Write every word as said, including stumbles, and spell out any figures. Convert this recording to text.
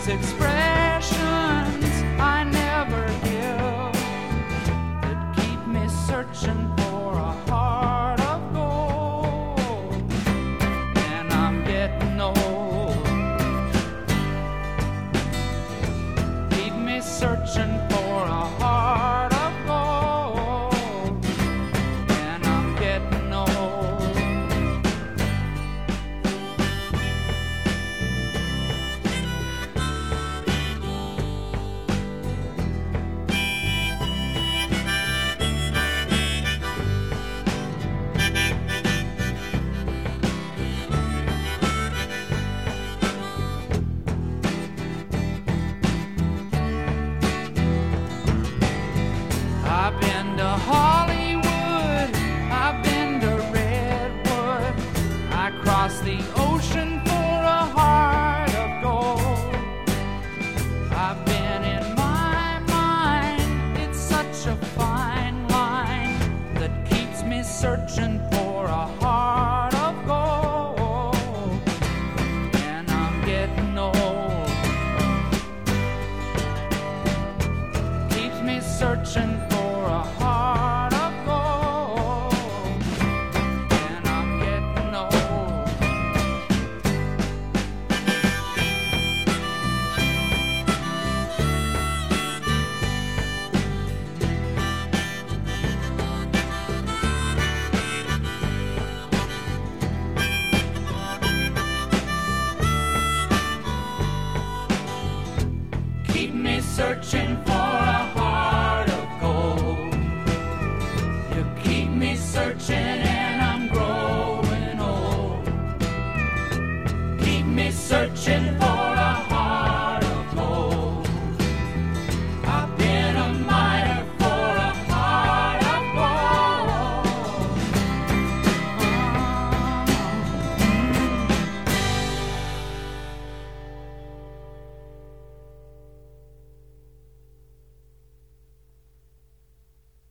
expressions I never give that keep me searching for a heart of gold. And I'm getting old. Keep me searching for a heart of gold. And I'm getting old. I've been to Hollywood, I've been to Redwood, I crossed the ocean for a heart of gold. I've been in my mind, it's such a fine line that keeps me searching for a heart of gold. And I'm getting old. Keeps me searching for a heart of gold. And I'm getting old. Keep me searching for a heart of gold. You keep me searching and I'm growing old. Keep me searching for